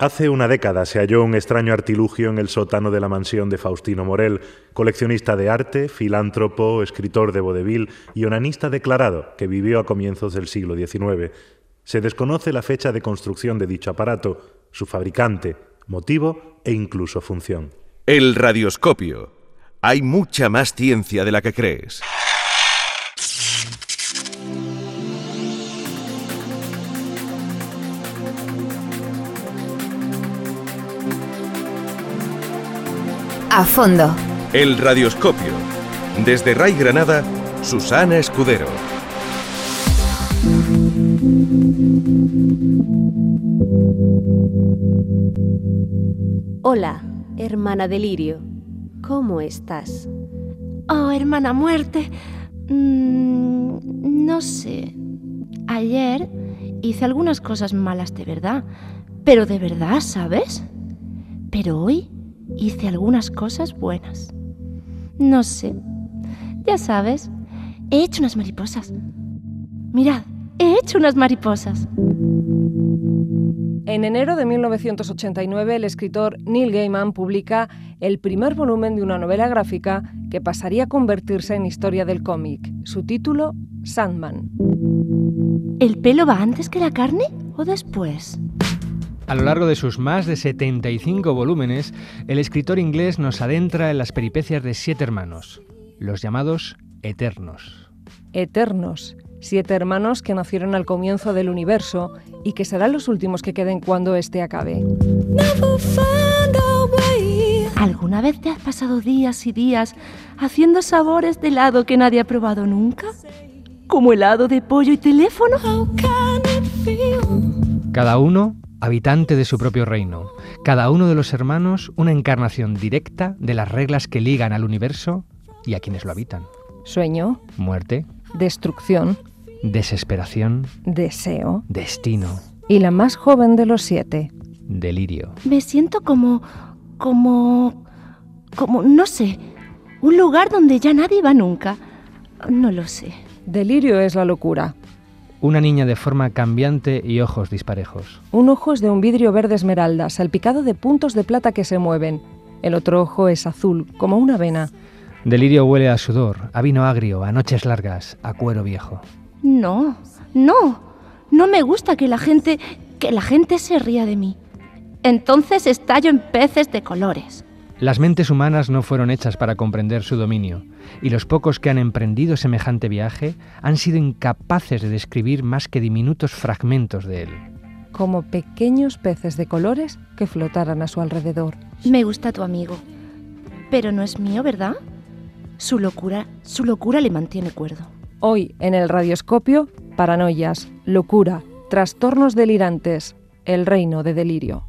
Hace una década se halló un extraño artilugio en el sótano de la mansión de Faustino Morel, coleccionista de arte, filántropo, escritor de vodevil y onanista declarado que vivió a comienzos del siglo XIX. Se desconoce la fecha de construcción de dicho aparato, su fabricante, motivo e incluso función. El radioscopio. Hay mucha más ciencia de la que crees. A fondo. El radioscopio. Desde RAI Granada, Susana Escudero. Hola, hermana Delirio. ¿Cómo estás? Oh, hermana Muerte. No sé. Ayer hice algunas cosas malas de verdad. Pero de verdad, ¿sabes? Pero hoy hice algunas cosas buenas. No sé. Ya sabes, he hecho unas mariposas. Mirad, he hecho unas mariposas. En enero de 1989, el escritor Neil Gaiman publica el primer volumen de una novela gráfica que pasaría a convertirse en historia del cómic. Su título, Sandman. ¿El pelo va antes que la carne o después? A lo largo de sus más de 75 volúmenes, el escritor inglés nos adentra en las peripecias de 7 hermanos, los llamados Eternos. Eternos, 7 hermanos que nacieron al comienzo del universo y que serán los últimos que queden cuando éste acabe. ¿Alguna vez te has pasado días y días haciendo sabores de helado que nadie ha probado nunca? ¿Como helado de pollo y teléfono? Cada uno habitante de su propio reino. Cada uno de los hermanos una encarnación directa de las reglas que ligan al universo y a quienes lo habitan. Sueño. Muerte. Destrucción. Desesperación. Deseo. Destino. Y la más joven de los 7. Delirio. Me siento como, no sé, un lugar donde ya nadie va nunca. No lo sé. Delirio es la locura. Una niña de forma cambiante y ojos disparejos. Un ojo es de un vidrio verde esmeralda, salpicado de puntos de plata que se mueven. El otro ojo es azul, como una vena. Delirio huele a sudor, a vino agrio, a noches largas, a cuero viejo. No me gusta que la gente se ría de mí. Entonces estallo en peces de colores. Las mentes humanas no fueron hechas para comprender su dominio, y los pocos que han emprendido semejante viaje han sido incapaces de describir más que diminutos fragmentos de él. Como pequeños peces de colores que flotaran a su alrededor. Me gusta tu amigo, pero no es mío, ¿verdad? Su locura le mantiene cuerdo. Hoy, en el radioscopio, paranoias, locura, trastornos delirantes, el reino de Delirio.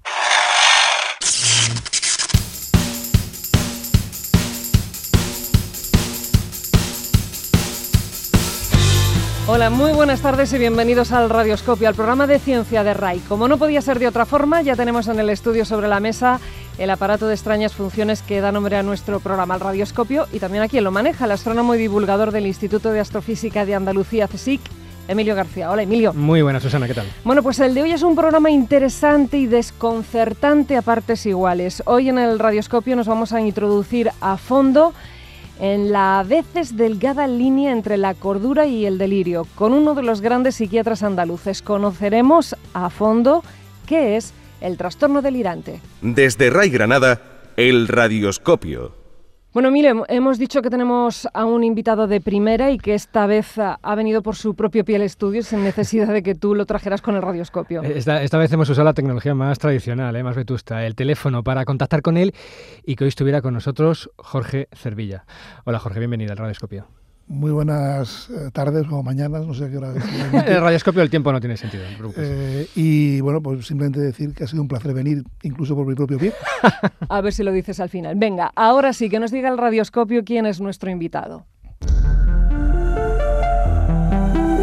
Hola, muy buenas tardes y bienvenidos al Radioscopio, al programa de ciencia de RAI. Como no podía ser de otra forma, ya tenemos en el estudio sobre la mesa el aparato de extrañas funciones que da nombre a nuestro programa, el Radioscopio, y también a quien lo maneja, el astrónomo y divulgador del Instituto de Astrofísica de Andalucía, CSIC, Emilio García. Hola, Emilio. Muy buenas, Susana, ¿qué tal? Bueno, pues el de hoy es un programa interesante y desconcertante a partes iguales. Hoy en el Radioscopio nos vamos a introducir a fondo en la a veces delgada línea entre la cordura y el delirio. Con uno de los grandes psiquiatras andaluces conoceremos a fondo qué es el trastorno delirante. Desde RAI Granada, el radioscopio. Bueno, Emilio, hemos dicho que tenemos a un invitado de primera y que esta vez ha venido por su propio pie al estudio sin necesidad de que tú lo trajeras con el radioscopio. Esta vez hemos usado la tecnología más tradicional, más vetusta, el teléfono, para contactar con él y que hoy estuviera con nosotros Jorge Cervilla. Hola, Jorge, bienvenido al radioscopio. Muy buenas tardes o mañanas, no sé a qué hora. El radioscopio del tiempo no tiene sentido, no te preocupes. Y bueno, pues simplemente decir que ha sido un placer venir, incluso por mi propio pie. A ver si lo dices al final. Venga, ahora sí, que nos diga el radioscopio quién es nuestro invitado.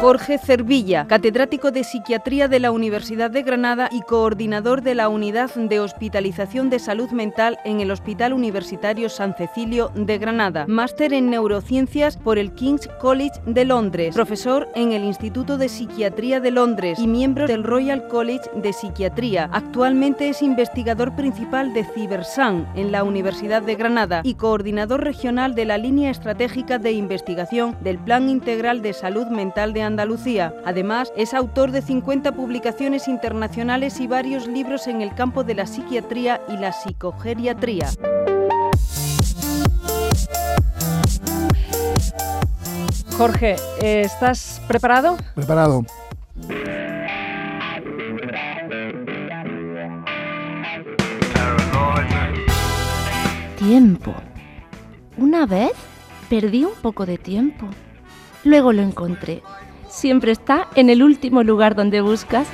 Jorge Cervilla, catedrático de Psiquiatría de la Universidad de Granada y coordinador de la Unidad de Hospitalización de Salud Mental en el Hospital Universitario San Cecilio de Granada, máster en Neurociencias por el King's College de Londres, profesor en el Instituto de Psiquiatría de Londres y miembro del Royal College de Psiquiatría. Actualmente es investigador principal de Cibersan en la Universidad de Granada y coordinador regional de la línea estratégica de investigación del Plan Integral de Salud Mental de Andalucía. Además, es autor de 50 publicaciones internacionales y varios libros en el campo de la psiquiatría y la psicogeriatría. Jorge, ¿estás preparado? Preparado. Tiempo. Una vez perdí un poco de tiempo. Luego lo encontré. Siempre está en el último lugar donde buscas.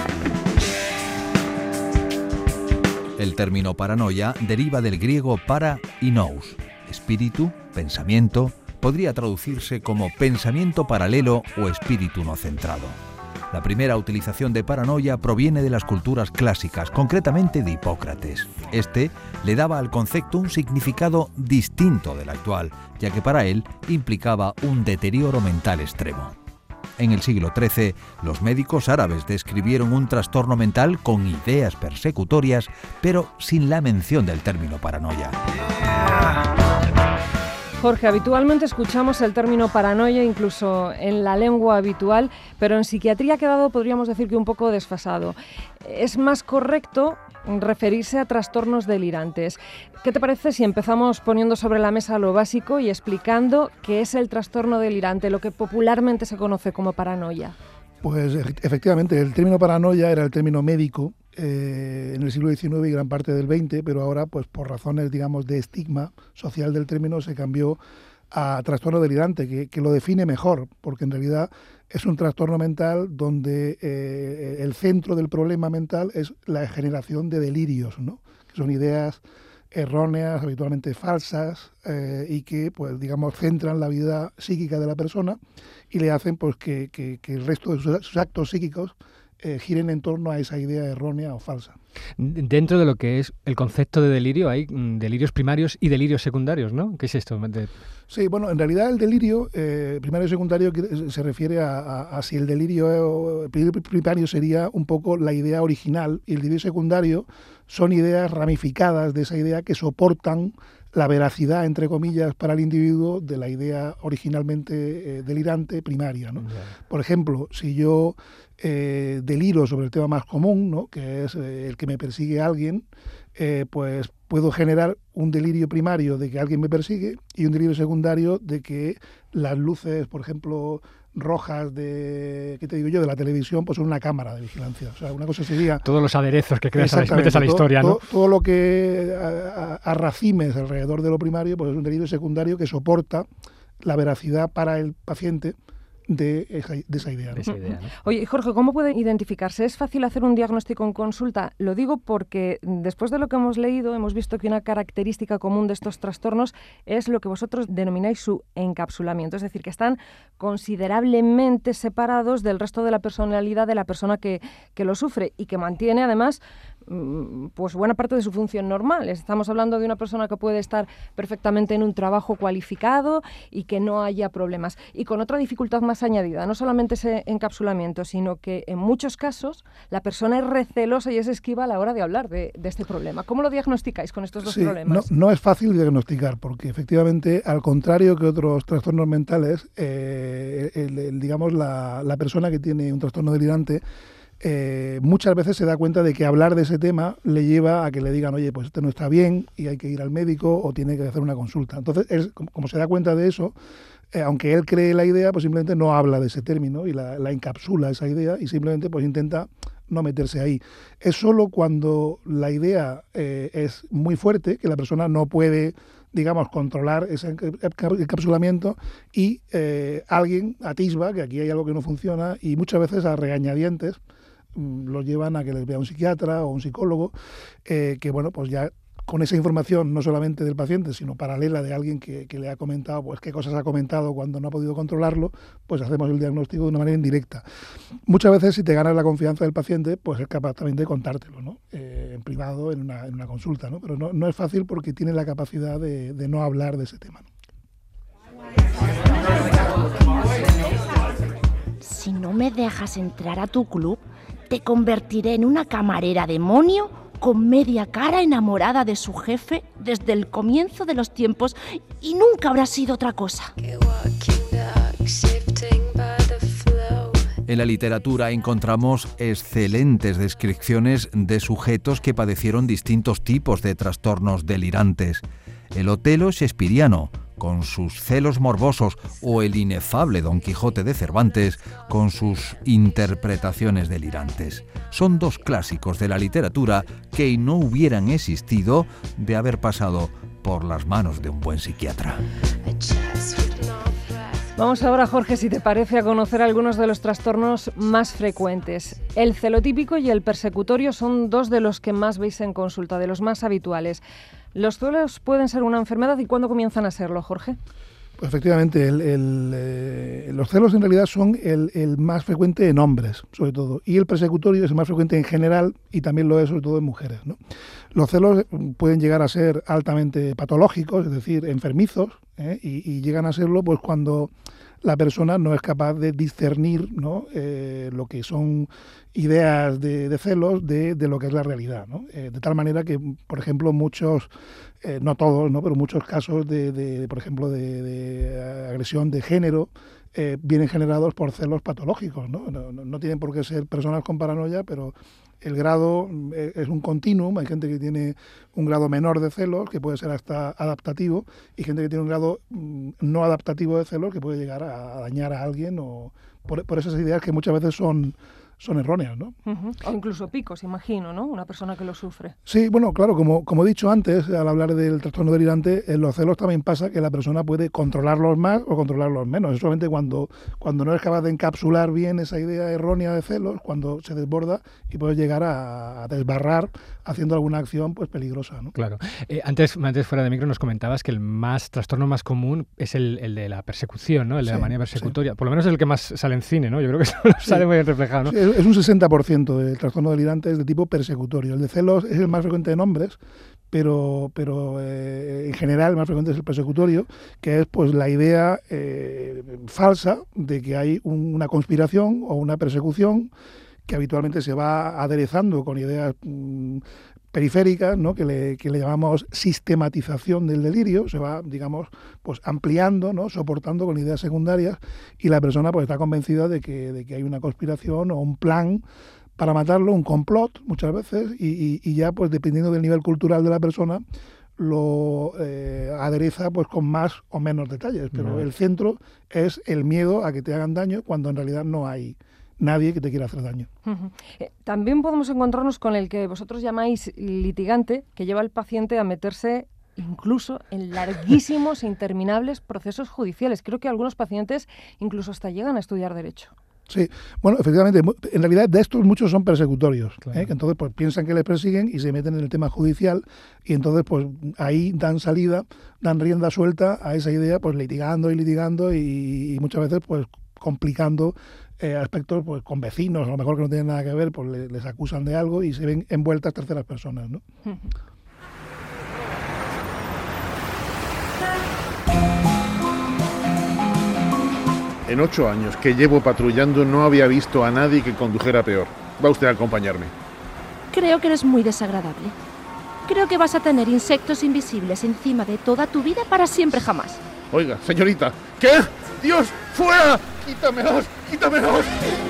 El término paranoia deriva del griego para y nous, espíritu, pensamiento, podría traducirse como pensamiento paralelo o espíritu no centrado. La primera utilización de paranoia proviene de las culturas clásicas, concretamente de Hipócrates. Este le daba al concepto un significado distinto del actual, ya que para él implicaba un deterioro mental extremo. En el siglo XIII, los médicos árabes describieron un trastorno mental con ideas persecutorias, pero sin la mención del término paranoia. Jorge, habitualmente escuchamos el término paranoia incluso en la lengua habitual, pero en psiquiatría ha quedado, podríamos decir, que un poco desfasado. Es más correcto referirse a trastornos delirantes. ¿Qué te parece si empezamos poniendo sobre la mesa lo básico y explicando qué es el trastorno delirante, lo que popularmente se conoce como paranoia? Pues efectivamente, el término paranoia era el término médico en el siglo XIX y gran parte del XX, pero ahora, pues por razones, digamos, de estigma social del término, se cambió a trastorno delirante, que lo define mejor, porque en realidad es un trastorno mental donde el centro del problema mental es la generación de delirios, ¿no? Que son ideas erróneas, habitualmente falsas, y que, pues, digamos, centran la vida psíquica de la persona y le hacen, pues, que el resto de sus actos psíquicos giren en torno a esa idea errónea o falsa. Dentro de lo que es el concepto de delirio hay delirios primarios y delirios secundarios, ¿no? ¿Qué es esto? Sí, bueno, en realidad el delirio primario y secundario se refiere a si el delirio primario sería un poco la idea original y el delirio secundario son ideas ramificadas de esa idea que soportan la veracidad, entre comillas, para el individuo de la idea originalmente delirante primaria, ¿no? Por ejemplo, si yo deliro sobre el tema más común, ¿no? Que es el que me persigue alguien, pues puedo generar un delirio primario de que alguien me persigue y un delirio secundario de que las luces, por ejemplo, rojas de, ¿qué te digo yo?, de la televisión, pues son una cámara de vigilancia. O sea, una cosa sería... Todos los aderezos que creas metes a la historia, ¿no? Todo lo que arracimes alrededor de lo primario, pues es un delirio secundario que soporta la veracidad para el paciente de esa idea, ¿no? ¿no? Oye, Jorge, ¿cómo puede identificarse? ¿Es fácil hacer un diagnóstico en consulta? Lo digo porque después de lo que hemos leído, hemos visto que una característica común de estos trastornos es lo que vosotros denomináis su encapsulamiento, es decir, que están considerablemente separados del resto de la personalidad de la persona que lo sufre y que mantiene además pues buena parte de su función normal. Estamos hablando de una persona que puede estar perfectamente en un trabajo cualificado y que no haya problemas. Y con otra dificultad más añadida, no solamente ese encapsulamiento, sino que en muchos casos la persona es recelosa y es esquiva a la hora de hablar de este problema. ¿Cómo lo diagnosticáis con estos dos problemas? No es fácil diagnosticar, porque efectivamente, al contrario que otros trastornos mentales, digamos, la persona que tiene un trastorno delirante muchas veces se da cuenta de que hablar de ese tema le lleva a que le digan, oye, pues esto no está bien y hay que ir al médico o tiene que hacer una consulta. Entonces, él, como se da cuenta de eso, aunque él cree la idea, pues simplemente no habla de ese término y la encapsula esa idea y simplemente pues intenta no meterse ahí. Es solo cuando la idea es muy fuerte, que la persona no puede, digamos, controlar ese encapsulamiento y alguien atisba que aquí hay algo que no funciona y muchas veces a regañadientes los llevan a que les vea un psiquiatra o un psicólogo que, bueno, pues ya con esa información, no solamente del paciente, sino paralela de alguien que le ha comentado, pues qué cosas ha comentado cuando no ha podido controlarlo, pues hacemos el diagnóstico de una manera indirecta. Muchas veces, si te ganas la confianza del paciente, pues es capaz también de contártelo, ¿no? En privado, en una consulta, ¿no? Pero no es fácil porque tiene la capacidad de no hablar de ese tema, ¿no? Si no me dejas entrar a tu club, te convertiré en una camarera demonio con media cara enamorada de su jefe desde el comienzo de los tiempos y nunca habrá sido otra cosa. En la literatura encontramos excelentes descripciones de sujetos que padecieron distintos tipos de trastornos delirantes. El Otelo shakespeariano, con sus celos morbosos, o el inefable Don Quijote de Cervantes, con sus interpretaciones delirantes. Son dos clásicos de la literatura que no hubieran existido de haber pasado por las manos de un buen psiquiatra. Vamos ahora, Jorge, si te parece, a conocer algunos de los trastornos más frecuentes. El celotípico y el persecutorio son dos de los que más veis en consulta, de los más habituales. ¿Los celos pueden ser una enfermedad y cuándo comienzan a serlo, Jorge? Pues efectivamente, los celos en realidad son el más frecuente en hombres, sobre todo, y el persecutorio es el más frecuente en general y también lo es sobre todo en mujeres, ¿no? Los celos pueden llegar a ser altamente patológicos, es decir, enfermizos, y llegan a serlo pues cuando la persona no es capaz de discernir, ¿no? Lo que son ideas de celos de lo que es la realidad, ¿no? De tal manera que, por ejemplo, muchos, no todos, ¿no? Pero muchos casos por ejemplo, de agresión de género vienen generados por celos patológicos, ¿no? No tienen por qué ser personas con paranoia, pero el grado es un continuum. Hay gente que tiene un grado menor de celos, que puede ser hasta adaptativo, y gente que tiene un grado no adaptativo de celos, que puede llegar a dañar a alguien, o por esas ideas que muchas veces son erróneas, ¿no? Uh-huh. O incluso picos, imagino, ¿no? Una persona que lo sufre. Sí, bueno, claro, como he dicho antes, al hablar del trastorno delirante, en los celos también pasa que la persona puede controlarlos más o controlarlos menos. Es solamente cuando no es capaz de encapsular bien esa idea errónea de celos, cuando se desborda y puede llegar a desbarrar haciendo alguna acción pues peligrosa, ¿no? Claro. Antes fuera de micro nos comentabas que el trastorno más común es el de la persecución, ¿no? El de la manía persecutoria. Sí. Por lo menos es el que más sale en cine, ¿no? Yo creo que eso sale muy bien reflejado, ¿no? Sí, es un 60% del trastorno delirante es de tipo persecutorio. El de celos es el más frecuente en hombres, pero en general el más frecuente es el persecutorio, que es pues la idea falsa de que hay una conspiración o una persecución que habitualmente se va aderezando con ideas periféricas, ¿no? que le llamamos sistematización del delirio, se va, digamos, pues ampliando, ¿no? Soportando con ideas secundarias, y la persona pues está convencida de que hay una conspiración o un plan para matarlo, un complot muchas veces, y ya pues dependiendo del nivel cultural de la persona lo adereza pues con más o menos detalles, pero el centro es el miedo a que te hagan daño cuando en realidad no hay nadie que te quiera hacer daño. Uh-huh. También podemos encontrarnos con el que vosotros llamáis litigante, que lleva al paciente a meterse incluso en larguísimos e interminables procesos judiciales. Creo que algunos pacientes incluso hasta llegan a estudiar Derecho. Sí, bueno, efectivamente, en realidad de estos muchos son persecutorios, claro. Que entonces pues piensan que les persiguen y se meten en el tema judicial, y entonces pues ahí dan rienda suelta a esa idea, pues litigando y muchas veces pues complicando aspectos pues con vecinos, a lo mejor que no tienen nada que ver, pues les acusan de algo y se ven envueltas terceras personas, ¿no? En 8 años que llevo patrullando no había visto a nadie que condujera peor. Va usted a acompañarme. Creo que eres muy desagradable. Creo que vas a tener insectos invisibles encima de toda tu vida para siempre jamás. Oiga, señorita, ¿qué? ¡Dios, fuera! ¡Quítamelos! ¡Quítamelos!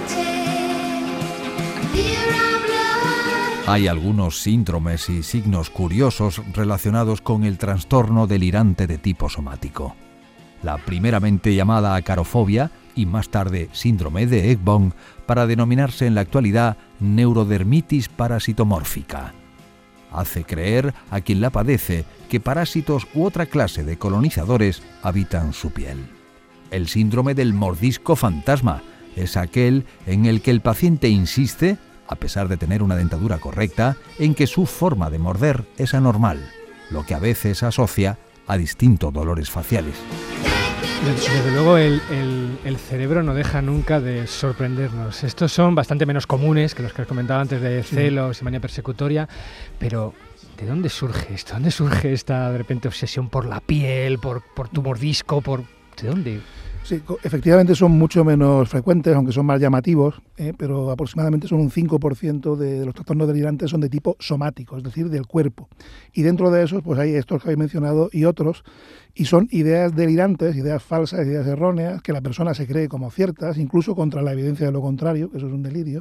Hay algunos síndromes y signos curiosos relacionados con el trastorno delirante de tipo somático. La primeramente llamada acarofobia y más tarde síndrome de Ekbom, para denominarse en la actualidad neurodermitis parasitomórfica. Hace creer a quien la padece que parásitos u otra clase de colonizadores habitan su piel. El síndrome del mordisco fantasma es aquel en el que el paciente insiste, a pesar de tener una dentadura correcta, en que su forma de morder es anormal. lo que a veces asocia a distintos dolores faciales. Desde luego el cerebro no deja nunca de sorprendernos. Estos son bastante menos comunes que los que os comentaba antes de celos y manía persecutoria, pero ¿de dónde surge esto? ¿Dónde surge esta de repente obsesión por la piel, por tu mordisco, ¿de dónde? Sí, efectivamente son mucho menos frecuentes, aunque son más llamativos, pero aproximadamente son un 5% de los trastornos delirantes son de tipo somático, es decir, del cuerpo. Y dentro de esos, pues hay estos que habéis mencionado y otros, y son ideas delirantes, ideas falsas, ideas erróneas, que la persona se cree como ciertas, incluso contra la evidencia de lo contrario, que eso es un delirio,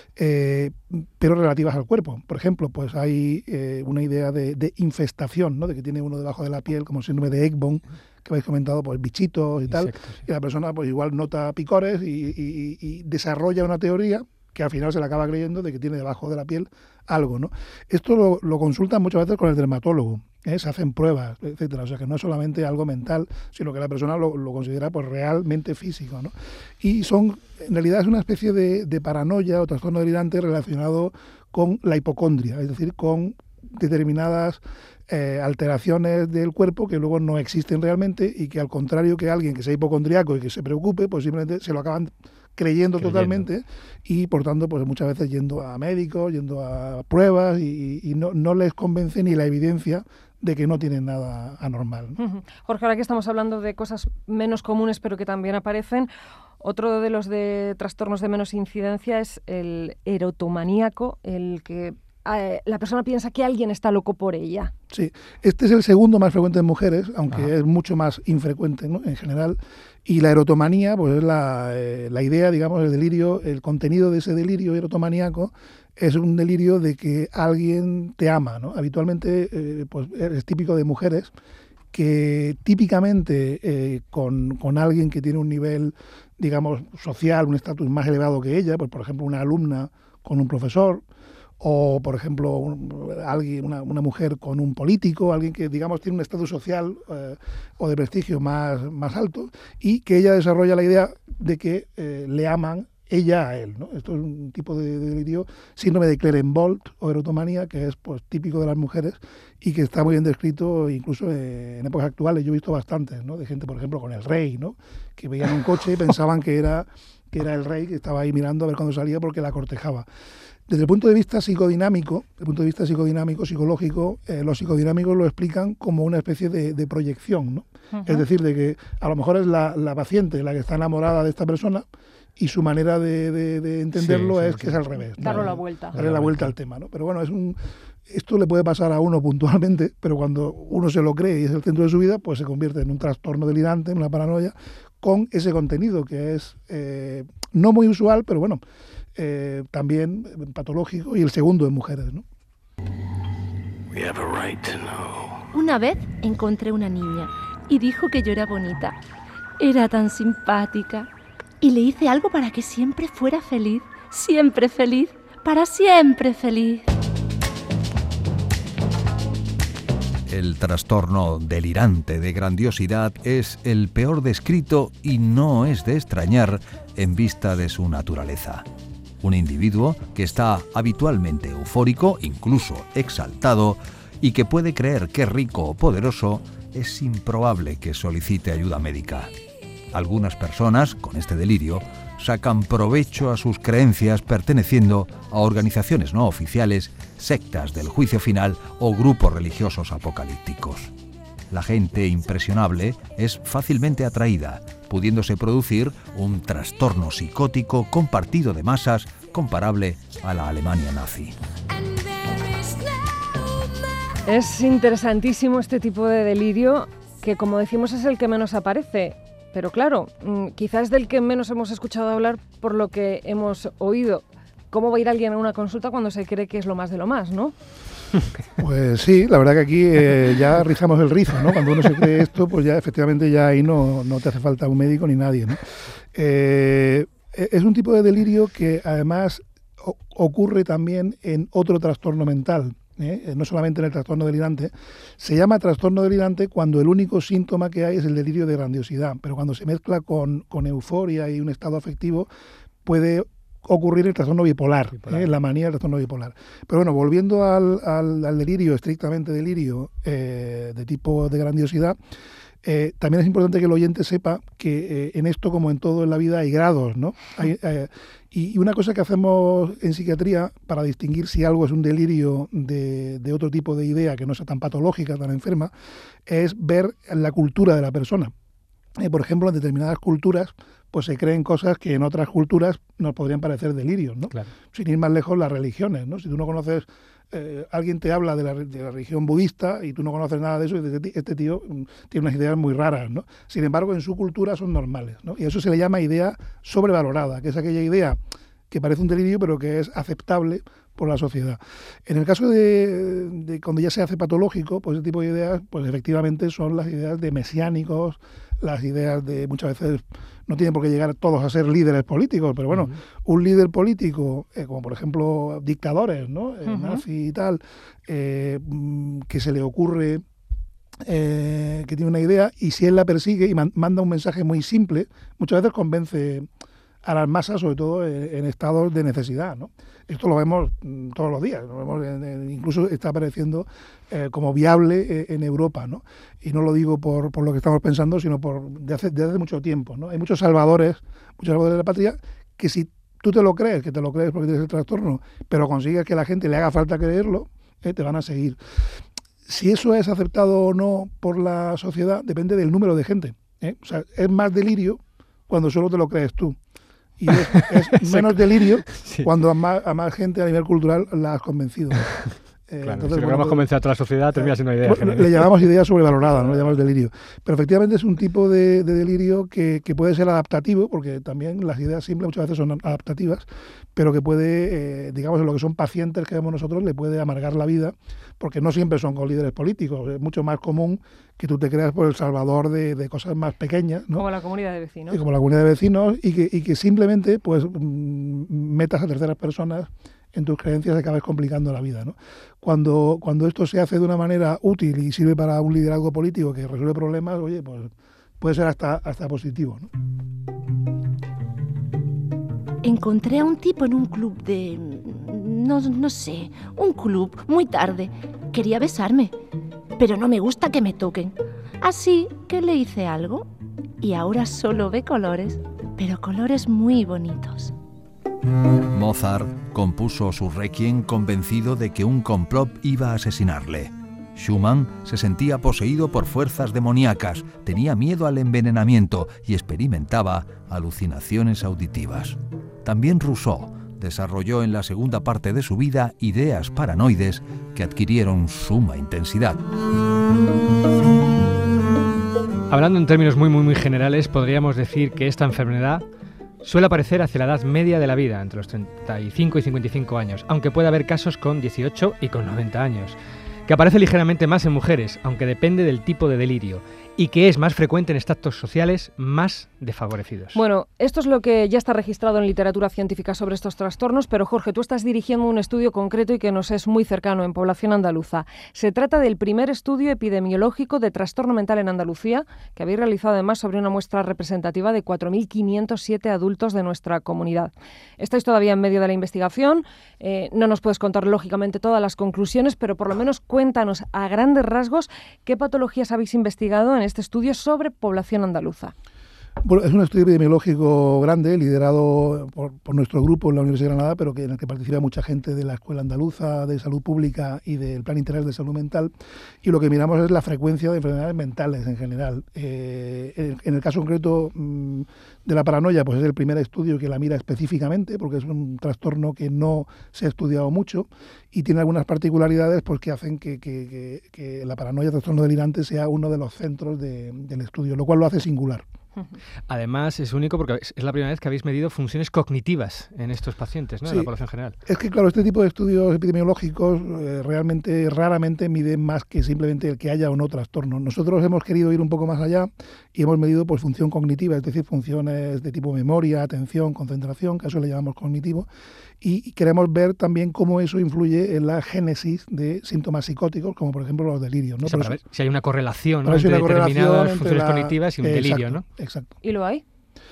pero relativas al cuerpo. Por ejemplo, pues hay una idea de infestación, ¿no? De que tiene uno debajo de la piel, como síndrome de Ekbom, que habéis comentado, pues bichitos y tal, y la persona pues igual nota picores y desarrolla una teoría que al final se le acaba creyendo de que tiene debajo de la piel algo, ¿no? Esto lo consultan muchas veces con el dermatólogo, se hacen pruebas, etcétera. O sea, que no es solamente algo mental, sino que la persona lo considera pues realmente físico, ¿no? Y en realidad es una especie de paranoia o trastorno delirante relacionado con la hipocondria, es decir, con determinadas alteraciones del cuerpo que luego no existen realmente y que, al contrario que alguien que sea hipocondriaco y que se preocupe, pues simplemente se lo acaban creyendo totalmente y, por tanto, pues muchas veces yendo a médicos, yendo a pruebas y no les convence ni la evidencia de que no tienen nada anormal. Jorge, ahora que estamos hablando de cosas menos comunes pero que también aparecen, otro de los de trastornos de menos incidencia es el erotomaníaco, el que la persona piensa que alguien está loco por ella. Sí, este es el segundo más frecuente en mujeres, aunque es mucho más infrecuente, ¿no? En general. Y la erotomanía, pues es la idea, digamos, el delirio, el contenido de ese delirio erotomaníaco es un delirio de que alguien te ama, ¿no? Habitualmente pues es típico de mujeres que típicamente con alguien que tiene un nivel, digamos, social, un estatus más elevado que ella, pues por ejemplo una alumna con un profesor, o por ejemplo una mujer con un político, alguien que digamos tiene un estatus social o de prestigio más alto, y que ella desarrolla la idea de que le aman ella a él, ¿no? Esto es un tipo de delirio, síndrome de Cleren-Bolt o erotomanía, que es pues típico de las mujeres y que está muy bien descrito incluso en épocas actuales. Yo he visto bastantes, ¿no? De gente, por ejemplo, con el rey, ¿no? Que veían un coche y pensaban que era el rey, que estaba ahí mirando a ver cuándo salía porque la cortejaba. Desde el punto de vista psicodinámico, psicológico, los psicodinámicos lo explican como una especie de proyección, ¿no? Es decir, de que a lo mejor es la paciente la que está enamorada de esta persona y su manera de entenderlo que es al revés, ¿no? Darle la vuelta. Darle la vuelta al tema, ¿no? Pero bueno, esto le puede pasar a uno puntualmente, pero cuando uno se lo cree y es el centro de su vida, pues se convierte en un trastorno delirante, en una paranoia, con ese contenido que es no muy usual, pero bueno, también patológico, y el segundo en mujeres, ¿no? Una vez encontré una niña y dijo que yo era bonita. Era tan simpática. Y le hice algo para que siempre fuera feliz, para siempre feliz. El trastorno delirante de grandiosidad es el peor descrito y no es de extrañar en vista de su naturaleza. Un individuo que está habitualmente eufórico, incluso exaltado, y que puede creer que es rico o poderoso, es improbable que solicite ayuda médica. Algunas personas, con este delirio, sacan provecho a sus creencias perteneciendo a organizaciones no oficiales, sectas del juicio final o grupos religiosos apocalípticos. La gente impresionable es fácilmente atraída, pudiéndose producir un trastorno psicótico compartido de masas comparable a la Alemania nazi. Es interesantísimo este tipo de delirio que, como decimos, es el que menos aparece. Pero claro, quizás es del que menos hemos escuchado hablar por lo que hemos oído. ¿Cómo va a ir alguien a una consulta cuando se cree que es lo más de lo más, no? Pues sí, la verdad que aquí ya rizamos el rizo, ¿no? Cuando uno se cree esto, pues ya efectivamente ya ahí no te hace falta un médico ni nadie, ¿no? Es un tipo de delirio que además ocurre también en otro trastorno mental, no solamente en el trastorno delirante. Se llama trastorno delirante cuando el único síntoma que hay es el delirio de grandiosidad, pero cuando se mezcla con euforia y un estado afectivo puede ocurrir el trastorno bipolar. La manía del trastorno bipolar. Pero bueno, volviendo al delirio, estrictamente delirio, de tipo de grandiosidad, también es importante que el oyente sepa que en esto, como en todo en la vida, hay grados, ¿no? Y una cosa que hacemos en psiquiatría para distinguir si algo es un delirio de otro tipo de idea que no sea tan patológica, tan enferma, es ver la cultura de la persona. Por ejemplo, en determinadas culturas pues se creen cosas que en otras culturas nos podrían parecer delirios, ¿no? Claro. Sin ir más lejos, las religiones, ¿no? Si tú no conoces, alguien te habla de la religión budista y tú no conoces nada de eso, y dices, este tío tiene unas ideas muy raras, ¿no? Sin embargo, en su cultura son normales, ¿no? Y a eso se le llama idea sobrevalorada, que es aquella idea que parece un delirio pero que es aceptable por la sociedad. En el caso de cuando ya se hace patológico, pues ese tipo de ideas, pues efectivamente son las ideas de mesiánicos, las ideas de, muchas veces no tienen por qué llegar todos a ser líderes políticos, pero bueno, un líder político, como por ejemplo dictadores, ¿no? Nazi y tal, que se le ocurre que tiene una idea, y si él la persigue y manda un mensaje muy simple, muchas veces convence a las masas, sobre todo en estados de necesidad, ¿no? Esto lo vemos todos los días, lo vemos incluso está apareciendo como viable en Europa, ¿no? Y no lo digo por lo que estamos pensando, sino de hace mucho tiempo, ¿no? Hay muchos salvadores de la patria que si tú te lo crees porque tienes el trastorno, pero consigues que la gente le haga falta creerlo, te van a seguir. Si eso es aceptado o no por la sociedad depende del número de gente, ¿eh? O sea, es más delirio cuando solo te lo crees tú. Y es menos delirio cuando a más gente a nivel cultural la has convencido. Claro, entonces, si logramos convencer a toda la sociedad, termina siendo una idea general. Le llamamos idea sobrevalorada, no le llamamos delirio. Pero efectivamente es un tipo de delirio que puede ser adaptativo, porque también las ideas simples muchas veces son adaptativas, pero que puede, digamos, en lo que son pacientes que vemos nosotros, le puede amargar la vida, porque no siempre son con líderes políticos. Es mucho más común que tú te creas por el salvador de cosas más pequeñas, ¿no? Como la comunidad de vecinos. Y como la comunidad de vecinos, y que simplemente pues metas a terceras personas en tus creencias y acabas complicando la vida, ¿no? Cuando esto se hace de una manera útil y sirve para un liderazgo político que resuelve problemas, oye, pues puede ser hasta positivo, ¿no? Encontré a un tipo en un club de... no sé, un club, muy tarde. Quería besarme, pero no me gusta que me toquen. Así que le hice algo y ahora solo ve colores, pero colores muy bonitos. Mozart compuso su Requiem convencido de que un complot iba a asesinarle. Schumann se sentía poseído por fuerzas demoníacas, tenía miedo al envenenamiento y experimentaba alucinaciones auditivas. También Rousseau desarrolló en la segunda parte de su vida ideas paranoides que adquirieron suma intensidad. Hablando en términos muy generales, podríamos decir que esta enfermedad suele aparecer hacia la edad media de la vida, entre los 35 y 55 años, aunque puede haber casos con 18 y con 90 años, que aparece ligeramente más en mujeres, aunque depende del tipo de delirio, y que es más frecuente en estratos sociales más desfavorecidos. Bueno, esto es lo que ya está registrado en literatura científica sobre estos trastornos, pero Jorge, tú estás dirigiendo un estudio concreto y que nos es muy cercano en población andaluza. Se trata del primer estudio epidemiológico de trastorno mental en Andalucía, que habéis realizado además sobre una muestra representativa de 4.507 adultos de nuestra comunidad. Estáis todavía en medio de la investigación, no nos puedes contar lógicamente todas las conclusiones, pero por lo menos cuéntanos a grandes rasgos qué patologías habéis investigado en este estudio sobre población andaluza. Bueno, es un estudio epidemiológico grande, liderado por nuestro grupo en la Universidad de Granada, pero en el que participa mucha gente de la Escuela Andaluza de Salud Pública y del Plan Integral de Salud Mental, y lo que miramos es la frecuencia de enfermedades mentales en general. En el caso concreto de la paranoia, pues es el primer estudio que la mira específicamente, porque es un trastorno que no se ha estudiado mucho y tiene algunas particularidades pues, que hacen que la paranoia, trastorno delirante, sea uno de los centros del estudio, lo cual lo hace singular. Además, es único porque es la primera vez que habéis medido funciones cognitivas en estos pacientes, ¿no? Sí. En la población general. Es que, claro, este tipo de estudios epidemiológicos realmente, raramente miden más que simplemente el que haya o no trastorno. Nosotros hemos querido ir un poco más allá y hemos medido pues, función cognitiva, es decir, funciones de tipo memoria, atención, concentración, que a eso le llamamos cognitivo, y queremos ver también cómo eso influye en la génesis de síntomas psicóticos, como por ejemplo los delirios, ¿no? O sea, para ver si hay una correlación, ¿no? Entre determinadas funciones cognitivas y un delirio, ¿no? Exacto. ¿Y lo hay?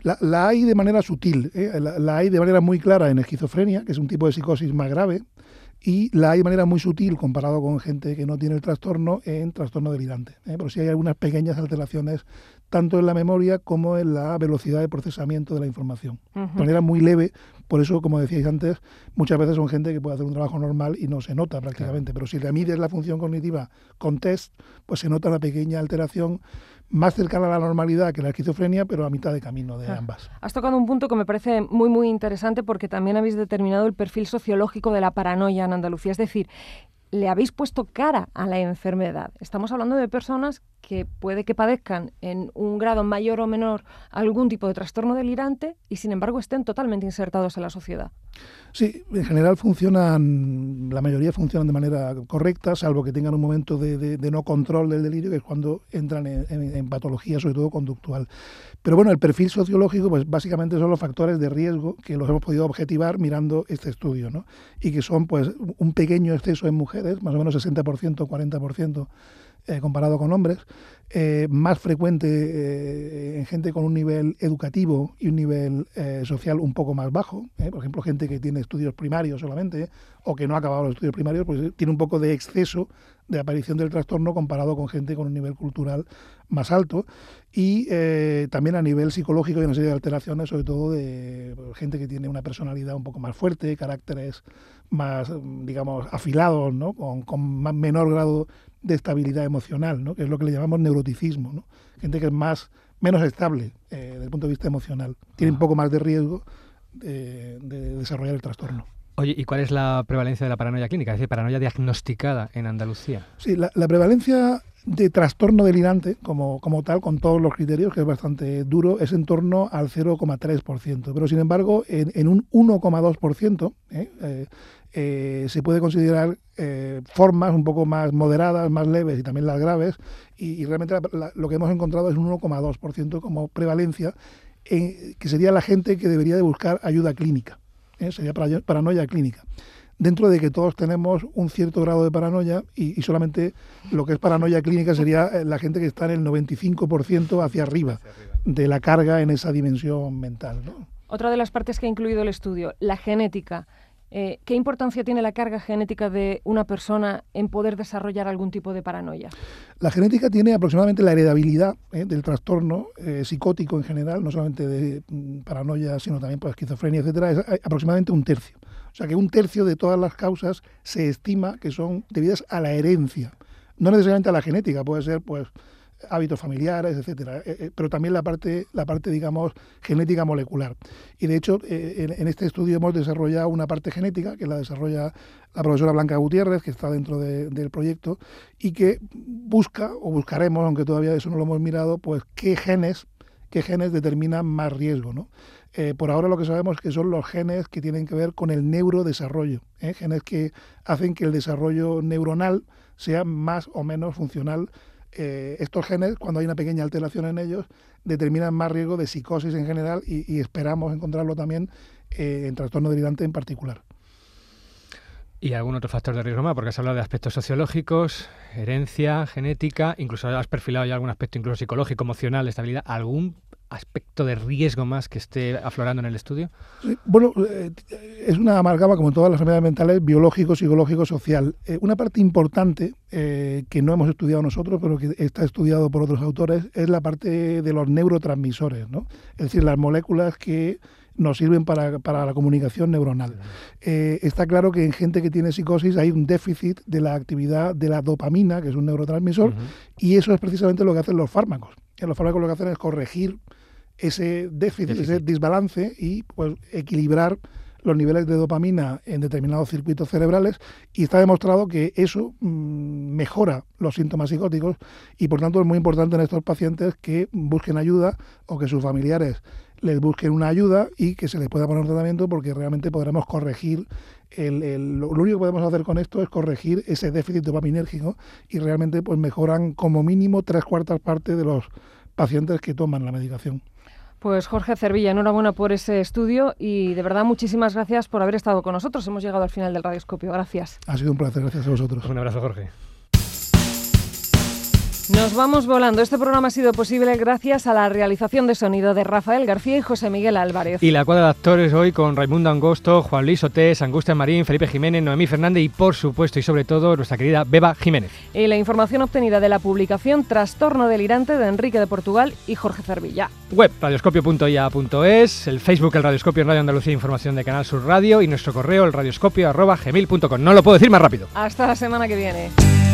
La hay de manera sutil, la hay de manera muy clara en esquizofrenia, que es un tipo de psicosis más grave, y la hay de manera muy sutil comparado con gente que no tiene el trastorno en trastorno delirante. Pero sí hay algunas pequeñas alteraciones tanto en la memoria como en la velocidad de procesamiento de la información. De manera muy leve, por eso, como decíais antes, muchas veces son gente que puede hacer un trabajo normal y no se nota prácticamente, pero si le mides la función cognitiva con test, pues se nota una pequeña alteración más cercana a la normalidad que la esquizofrenia, pero a mitad de camino de ambas. Has tocado un punto que me parece muy, muy interesante porque también habéis determinado el perfil sociológico de la paranoia en Andalucía, es decir, le habéis puesto cara a la enfermedad. Estamos hablando de personas que puede que padezcan en un grado mayor o menor algún tipo de trastorno delirante y sin embargo estén totalmente insertados en la sociedad. Sí, en general funcionan, la mayoría funcionan de manera correcta, salvo que tengan un momento de no control del delirio, que es cuando entran en patología, sobre todo conductual. Pero bueno, el perfil sociológico, pues básicamente son los factores de riesgo que los hemos podido objetivar mirando este estudio, ¿no? Y que son pues un pequeño exceso en mujeres, más o menos 60%, 40%, comparado con hombres, más frecuente en gente con un nivel educativo y un nivel social un poco más bajo, por ejemplo, gente que tiene estudios primarios solamente o que no ha acabado los estudios primarios, pues tiene un poco de exceso de aparición del trastorno comparado con gente con un nivel cultural más alto y también a nivel psicológico hay una serie de alteraciones, sobre todo de gente que tiene una personalidad un poco más fuerte, caracteres más, digamos, afilados, ¿no? con menor grado de estabilidad emocional, ¿no? Que es lo que le llamamos neuroticismo, ¿no? Gente que es menos estable desde el punto de vista emocional, tiene un poco más de riesgo de desarrollar el trastorno. Oye, ¿y cuál es la prevalencia de la paranoia clínica? Es decir, paranoia diagnosticada en Andalucía. Sí, la prevalencia de trastorno delirante, como tal, con todos los criterios, que es bastante duro, es en torno al 0,3%. Pero, sin embargo, en un 1,2% se puede considerar formas un poco más moderadas, más leves y también las graves, y realmente lo que hemos encontrado es un 1,2% como prevalencia, que sería la gente que debería de buscar ayuda clínica. Sería paranoia clínica. Dentro de que todos tenemos un cierto grado de paranoia y solamente lo que es paranoia clínica sería la gente que está en el 95% hacia arriba de la carga en esa dimensión mental, ¿no? Otra de las partes que ha incluido el estudio, la genética. ¿Qué importancia tiene la carga genética de una persona en poder desarrollar algún tipo de paranoia? La genética tiene aproximadamente la heredabilidad del trastorno psicótico en general, no solamente de paranoia, sino también por esquizofrenia, etcétera, es aproximadamente un tercio. O sea que un tercio de todas las causas se estima que son debidas a la herencia, no necesariamente a la genética, puede ser pues hábitos familiares, etcétera, pero también la parte digamos genética molecular. Y de hecho en este estudio hemos desarrollado una parte genética que la desarrolla la profesora Blanca Gutiérrez, que está dentro del proyecto y que buscaremos, aunque todavía eso no lo hemos mirado, pues qué genes determinan más riesgo, ¿no? Por ahora lo que sabemos es que son los genes que tienen que ver con el neurodesarrollo, genes que hacen que el desarrollo neuronal sea más o menos funcional. Estos genes, cuando hay una pequeña alteración en ellos, determinan más riesgo de psicosis en general y esperamos encontrarlo también en trastorno delirante en particular. ¿Y algún otro factor de riesgo más? Porque has hablado de aspectos sociológicos, herencia, genética, incluso has perfilado ya algún aspecto incluso psicológico, emocional, estabilidad. ¿Algún aspecto de riesgo más que esté aflorando en el estudio? Sí, bueno, es una amalgama, como todas las enfermedades mentales, biológico, psicológico, social. Una parte importante que no hemos estudiado nosotros, pero que está estudiado por otros autores, es la parte de los neurotransmisores, ¿no? Es decir, las moléculas que nos sirven para la comunicación neuronal. Está claro que en gente que tiene psicosis hay un déficit de la actividad de la dopamina, que es un neurotransmisor, y eso es precisamente lo que hacen los fármacos. Los fármacos lo que hacen es corregir ese déficit, ese desbalance y pues equilibrar los niveles de dopamina en determinados circuitos cerebrales, y está demostrado que eso mejora los síntomas psicóticos y por tanto es muy importante en estos pacientes que busquen ayuda o que sus familiares les busquen una ayuda y que se les pueda poner un tratamiento, porque realmente podremos corregir lo único que podemos hacer con esto es corregir ese déficit dopaminérgico y realmente pues mejoran como mínimo 3/4 partes de los pacientes que toman la medicación. Pues Jorge Cervilla, enhorabuena por ese estudio y de verdad muchísimas gracias por haber estado con nosotros. Hemos llegado al final del Radioscopio. Gracias. Ha sido un placer, gracias a vosotros. Un abrazo, Jorge. Nos vamos volando. Este programa ha sido posible gracias a la realización de sonido de Rafael García y José Miguel Álvarez. Y la cuadra de actores hoy con Raimundo Angosto, Juan Luis Otés, Angustia Marín, Felipe Jiménez, Noemí Fernández y, por supuesto y sobre todo, nuestra querida Beba Jiménez. Y la información obtenida de la publicación Trastorno Delirante de Enrique de Portugal y Jorge Cervilla. Web, radioscopio.ia.es, el Facebook, el Radioscopio en Radio Andalucía, información de Canal Sur Radio, y nuestro correo, el radioscopio@gmail.com. No lo puedo decir más rápido. Hasta la semana que viene.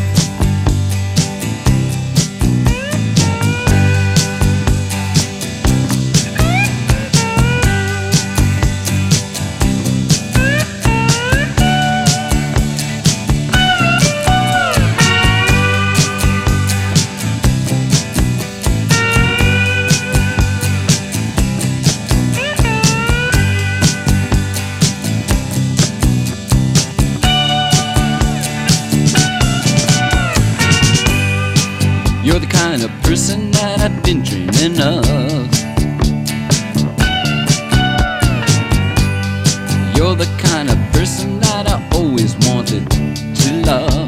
You're the kind of person that I've been dreaming of. You're the kind of person that I always wanted to love.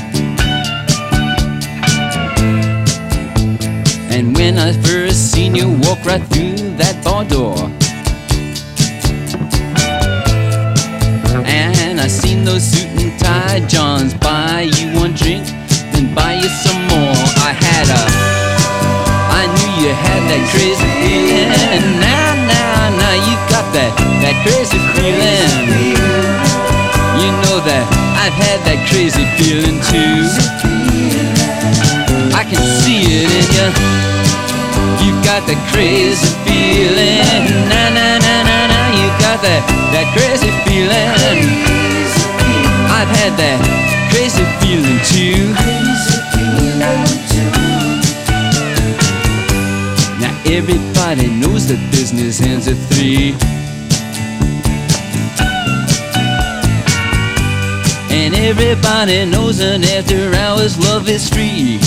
And when I first seen you walk right through that bar door, and I seen those suit and tie Johns buy you one drink, then buy you some more. I knew you had that crazy feeling, and now you got that crazy feeling. You know that I've had that crazy feeling too. I can see it in you. You've got that crazy feeling. Now you got that crazy feeling. I've had that crazy feeling too. Now everybody knows that business ends at 3, and everybody knows that after hours love is free.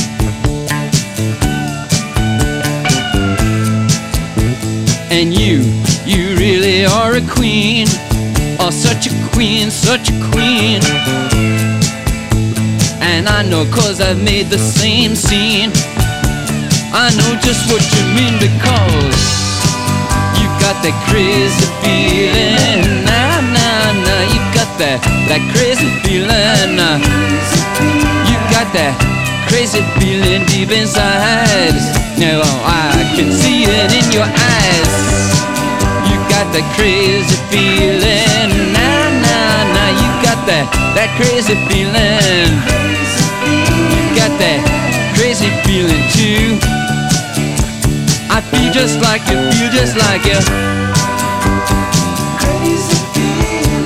And you really are a queen, oh such a queen, such a queen. And I know 'cause I've made the same scene. I know just what you mean, because you got that crazy feeling. Nah, you got that crazy feeling. You got that crazy feeling deep inside. Now I can see it in your eyes. You got that crazy feeling. Nah, you got that crazy feeling. You got that crazy feeling too. I feel just like you, feel just like you. Crazy feeling.